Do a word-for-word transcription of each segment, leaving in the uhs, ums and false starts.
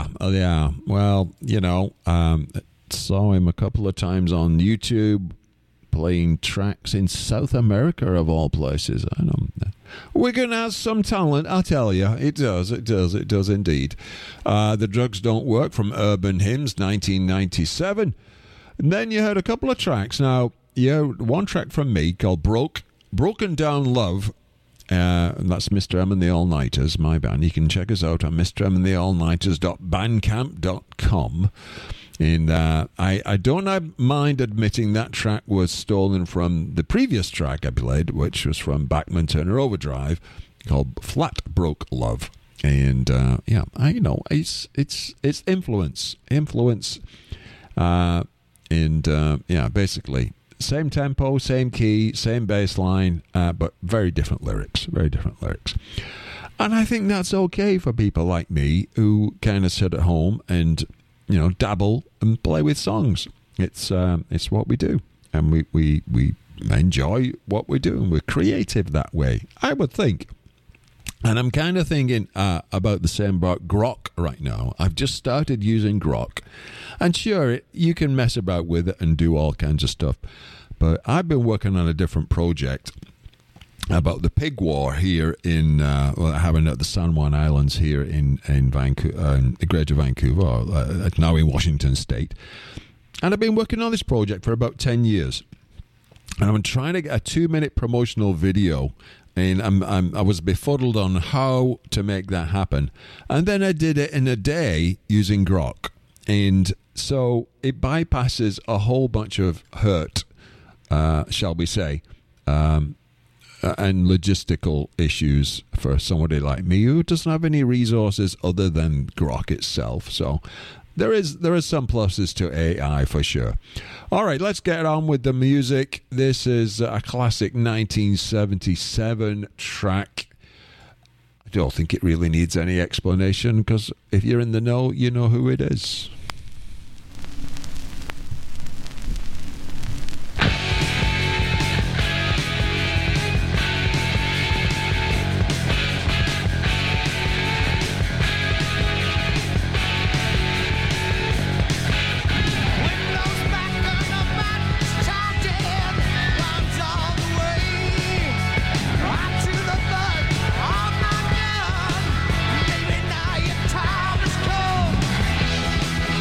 Yeah, uh, yeah. Well, you know, um, saw him a couple of times on YouTube playing tracks in South America, of all places. I know. Wigan has some talent, I tell you. It does, it does, it does indeed. Uh, the Drugs Don't Work from Urban Hymns, nineteen ninety-seven. And then you heard a couple of tracks. Now, you heard one track from me called Broke, Broken Down Love. Uh, and that's Mister M and the All-Nighters, my band. You can check us out on Mister M and the All-Nighters dot bandcamp dot com. And uh, I, I don't mind admitting that track was stolen from the previous track I played, which was from Bachman Turner Overdrive, called Flat Broke Love. And uh, yeah, I know it's it's it's influence, influence, uh, and uh, yeah, basically same tempo, same key, same bass line, uh, but very different lyrics, very different lyrics. And I think that's okay for people like me who kind of sit at home and, you know, dabble and play with songs. It's um, it's what we do, and we, we, we enjoy what we do, and we're creative that way, I would think. And I'm kind of thinking uh, about the same about Grok right now. I've just started using Grok, and sure, it, you can mess about with it and do all kinds of stuff, but I've been working on a different project about the pig war here in, uh, well, having at the San Juan Islands here in, in Vancouver, uh, in the Greater Vancouver, uh, now in Washington State. And I've been working on this project for about ten years. And I'm trying to get a two-minute promotional video, and I'm, I'm, I was befuddled on how to make that happen. And then I did it in a day using Grok. And so it bypasses a whole bunch of hurt, uh, shall we say, um, and logistical issues for somebody like me who doesn't have any resources other than Grok itself. So there is there is some pluses to A I for sure. All right, let's get on with the music. This is a classic nineteen seventy-seven track. I don't think it really needs any explanation, because if you're in the know, you know who it is. Baby, now your time is come.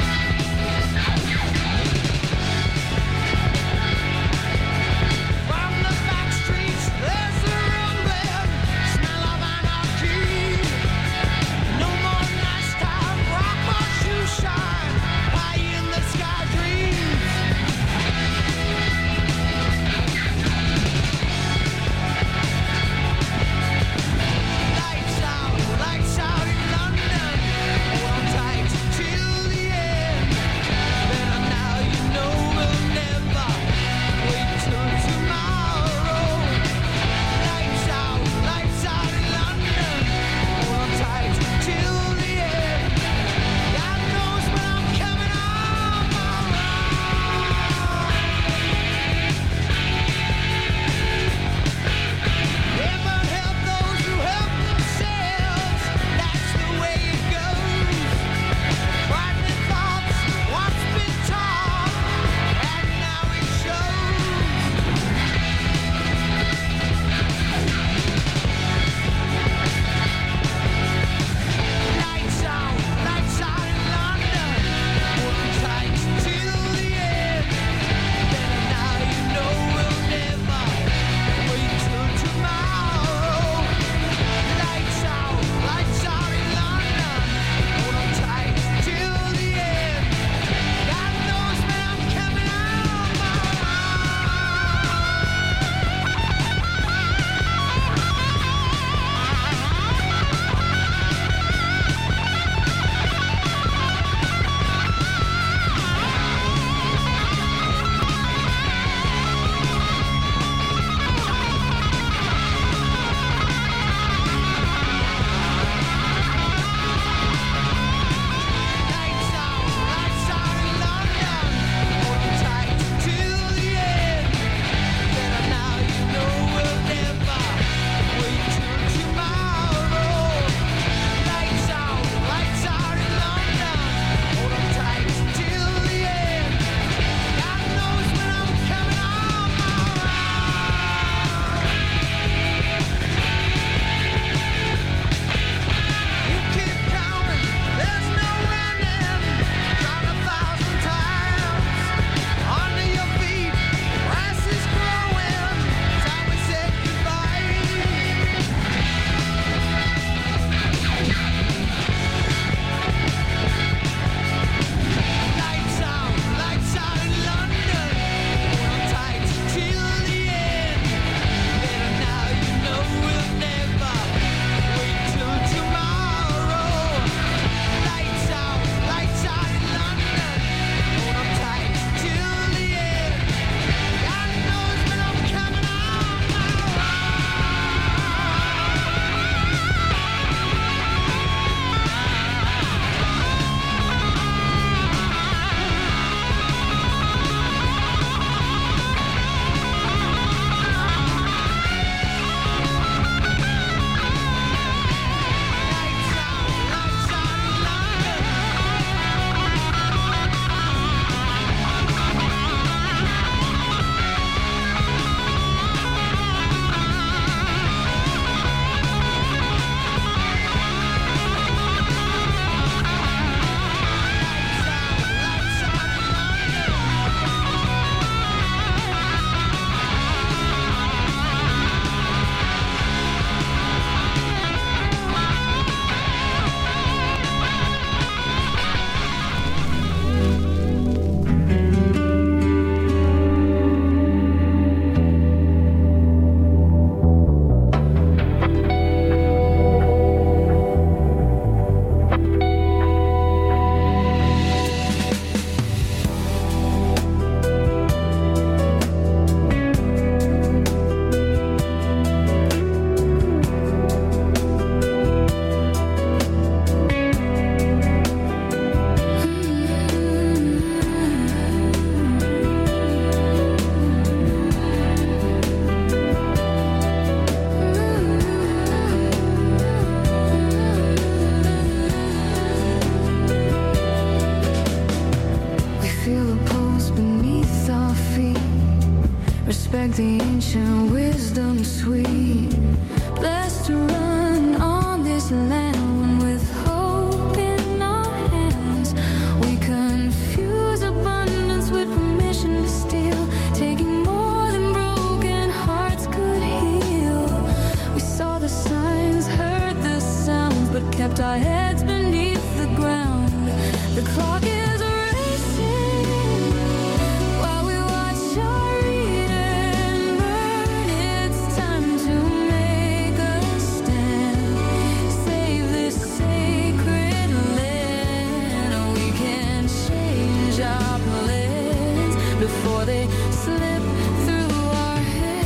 sweet. Blessed to run on this land with hope in our hands. We confuse abundance with permission to steal, taking more than broken hearts could heal. We saw the signs, heard the sounds, but kept our heads beneath the ground. The clock is racing while we watch our Eden burn. It's time to make a stand, save this sacred land. We can change our plans before they slip through our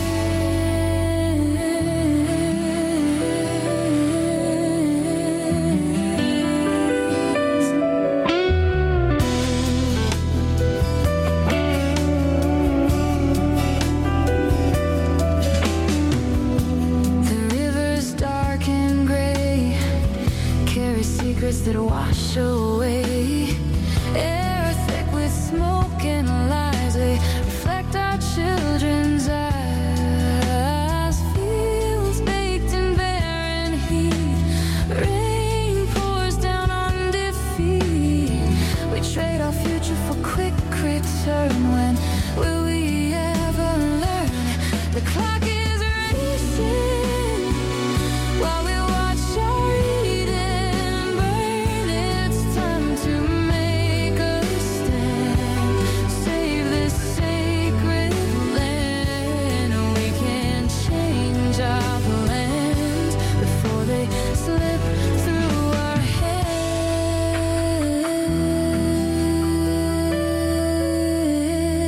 secrets that wash away. Air thick with smoke and lies, they reflect our children's eyes. Fields baked in barren heat, rain pours down on defeat. We trade our future for quick return. When will we ever learn? The clock is racing while we watch our Eden burn. It's time to make a stand, save this sacred land. We can change our plans before they slip through our hands.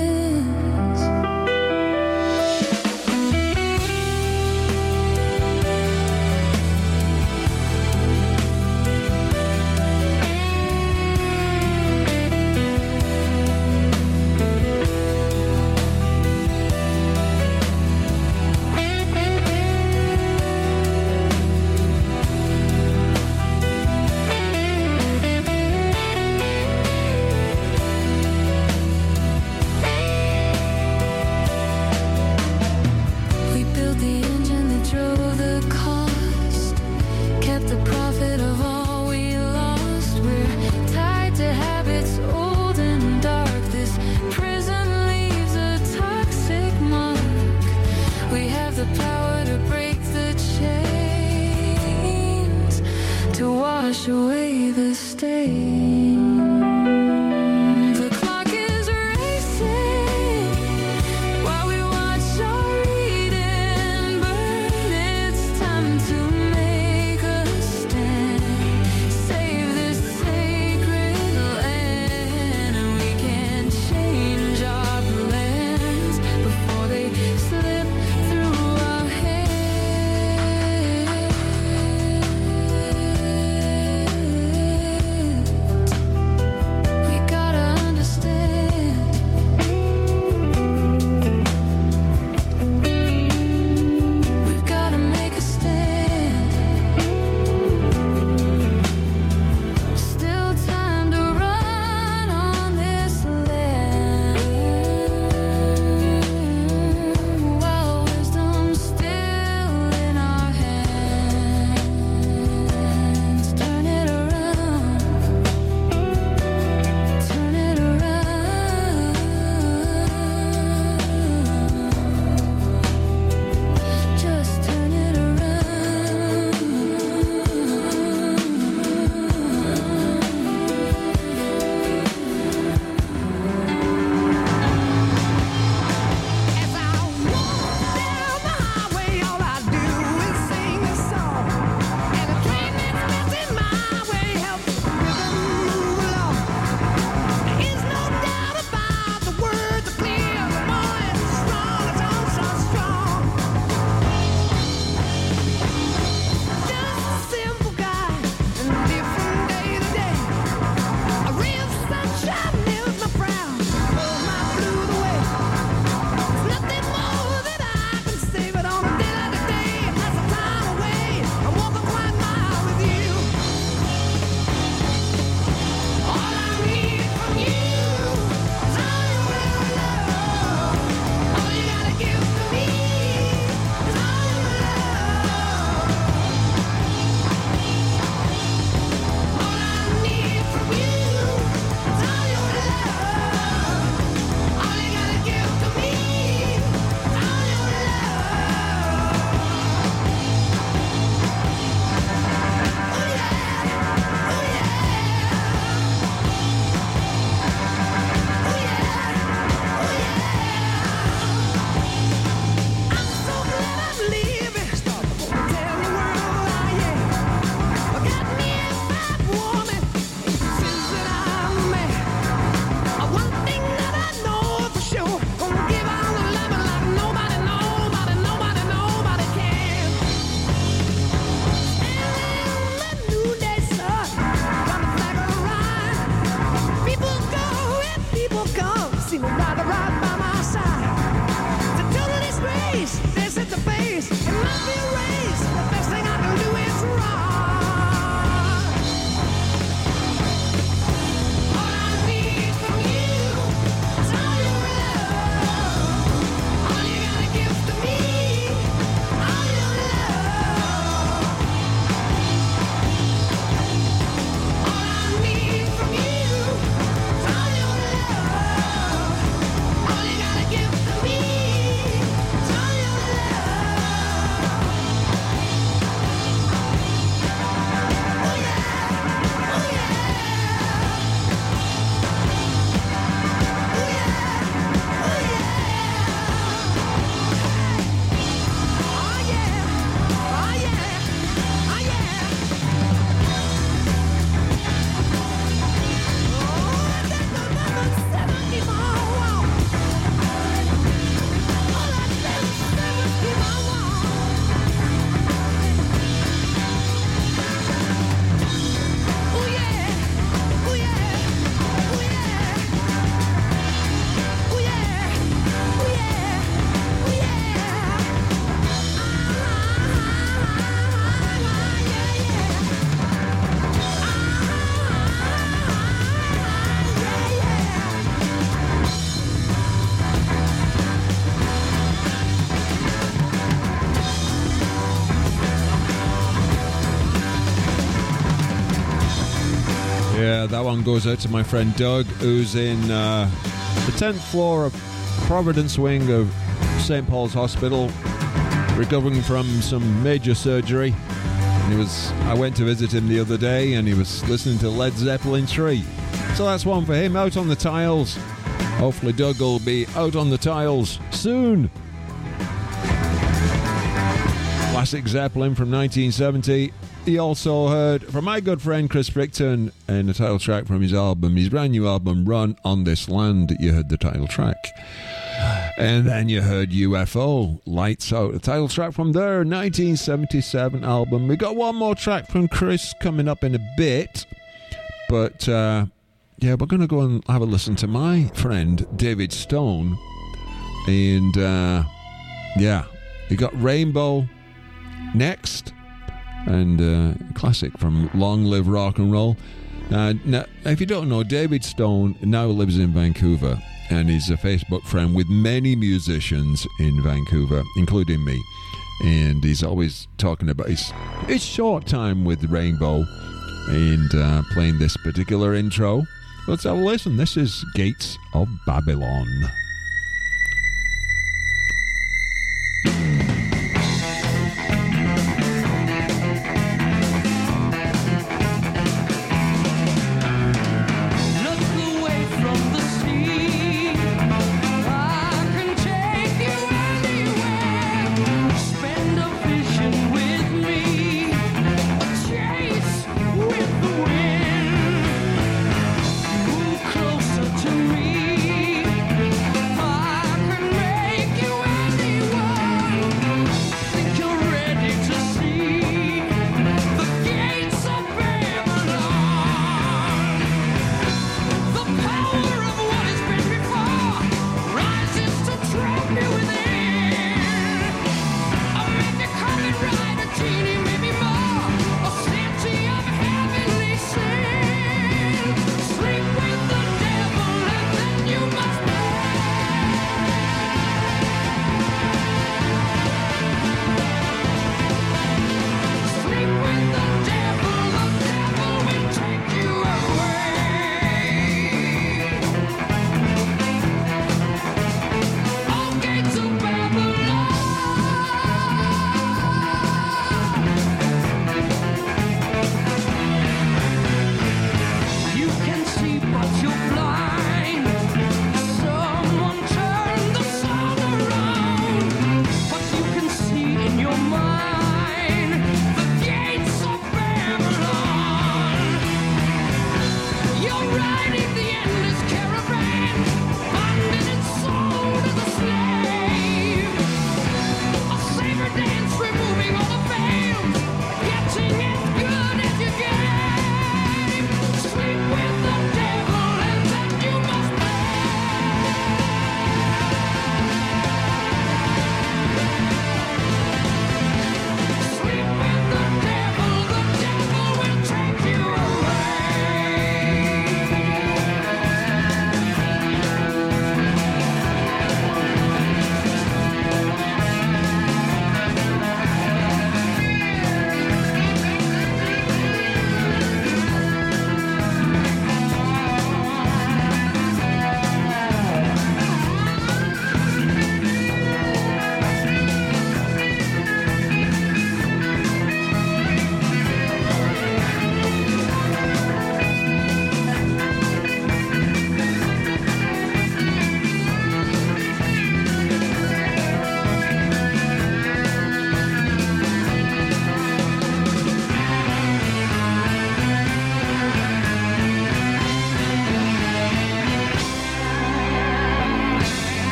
that one goes out to my friend Doug, who's in uh, the tenth floor of Providence Wing of Saint Paul's Hospital, recovering from some major surgery. And he was, I went to visit him the other day, and he was listening to Led Zeppelin three. So that's one for him, Out on the Tiles. Hopefully Doug will be out on the tiles soon. Classic Zeppelin from nineteen seventy. He also heard from my good friend Chris Fricton in the title track from his album, his brand new album, Run on This Land. You heard the title track. And then you heard U F O, Lights Out, the title track from their nineteen seventy-seven album. We got one more track from Chris coming up in a bit. But, uh, yeah, we're going to go and have a listen to my friend David Stone. And, uh, yeah, we got Rainbow next. And uh, classic from Long Live Rock and Roll. Uh, now, if you don't know, David Stone now lives in Vancouver, and he's a Facebook friend with many musicians in Vancouver, including me. And he's always talking about his, his short time with Rainbow and uh, playing this particular intro. Let's have a listen. This is Gates of Babylon.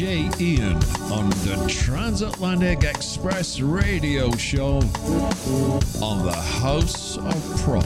J. Ian on the Transatlantic Express radio show on the House of Prog.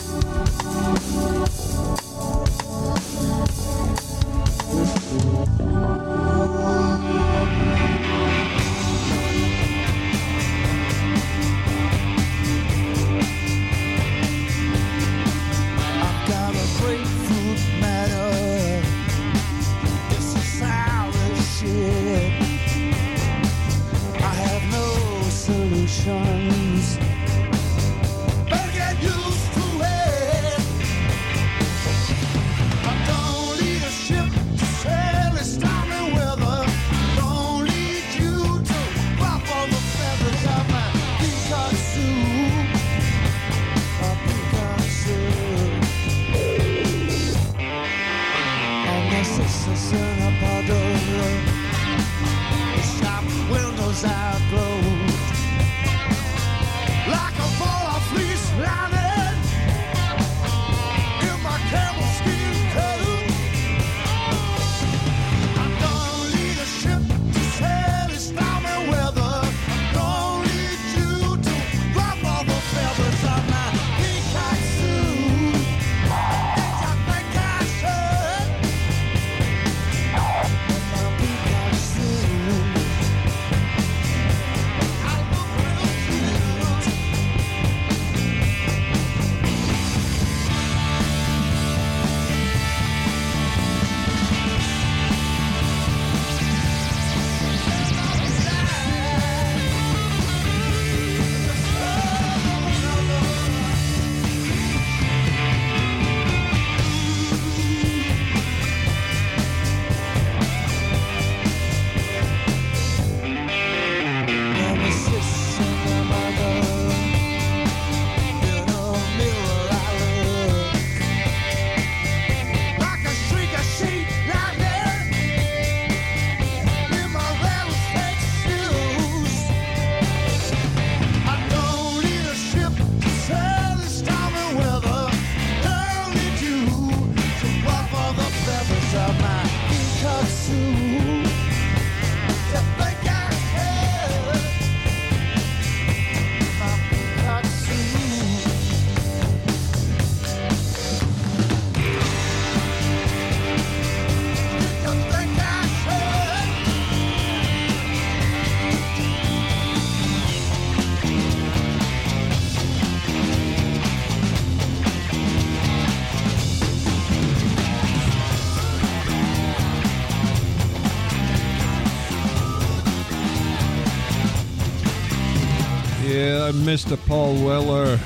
Mister Paul Weller,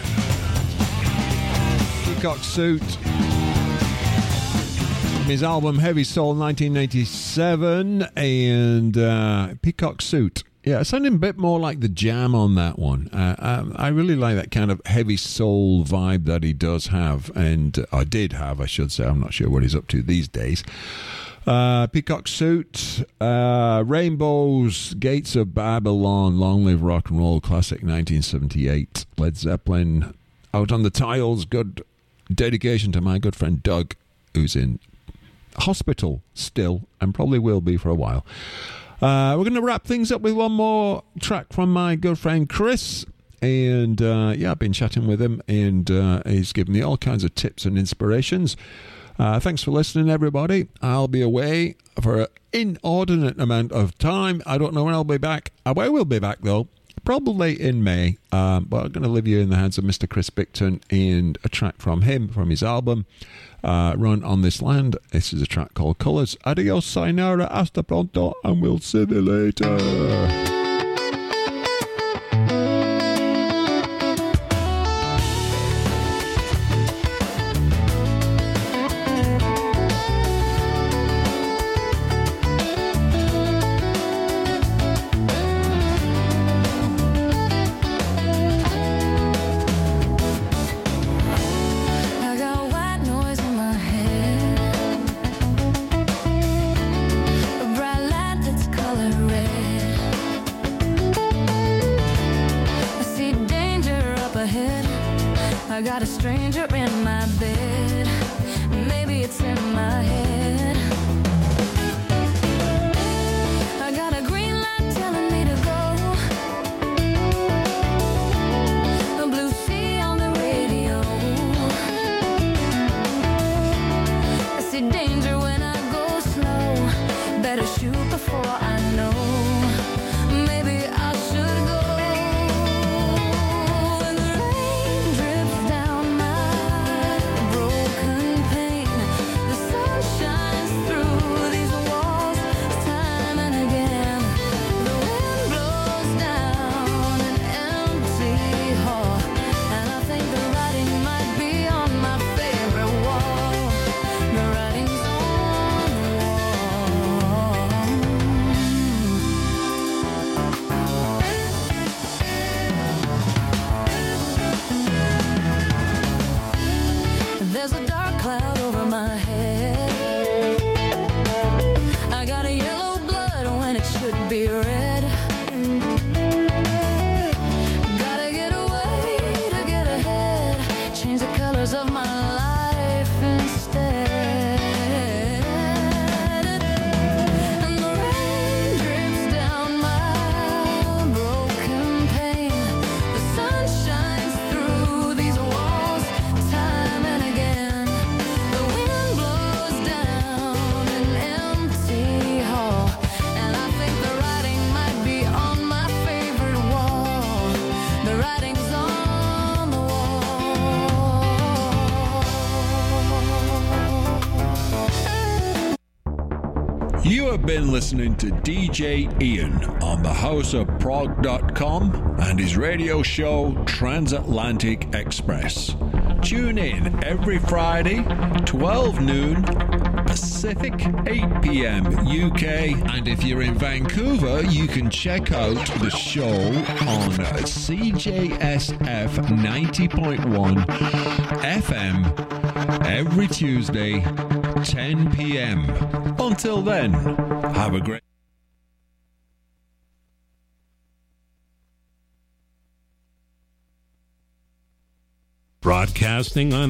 Peacock Suit, his album Heavy Soul nineteen ninety-seven, and uh, Peacock Suit. Yeah, it sounded a bit more like the Jam on that one. Uh, I, I really like that kind of heavy soul vibe that he does have, and uh, I did have, I should say. I'm not sure what he's up to these days. Uh, Peacock Suit, uh, Rainbows, Gates of Babylon, Long Live Rock and Roll, classic nineteen seventy-eight, Led Zeppelin, Out on the Tiles, good dedication to my good friend Doug, who's in hospital still, and probably will be for a while. Uh, we're going to wrap things up with one more track from my good friend Chris. And uh, yeah, I've been chatting with him, and uh, he's given me all kinds of tips and inspirations. Uh, thanks for listening, everybody. I'll be away for an inordinate amount of time. I don't know when I'll be back. I will be back, though, probably in May. Um, but I'm going to leave you in the hands of Mister Chris Bicton and a track from him, from his album, uh, Run on This Land. This is a track called Colours. Adios, sayonara, hasta pronto, and we'll see you later. I got a stranger in my bed. Maybe it's in my head. years of my life instead. And the rain drips down my broken pane. The sun shines through these walls time and again. The wind blows down an empty hall, and I think the writing might be on my favorite wall. The writing's on the wall. You have been listening to D J Ian on the house of prog dot com and his radio show Transatlantic Express. Tune in every Friday, twelve noon Pacific, eight p.m. U K. And if you're in Vancouver, you can check out the show on C J S F ninety point one F M every Tuesday, ten p.m. Until then, have a great broadcasting on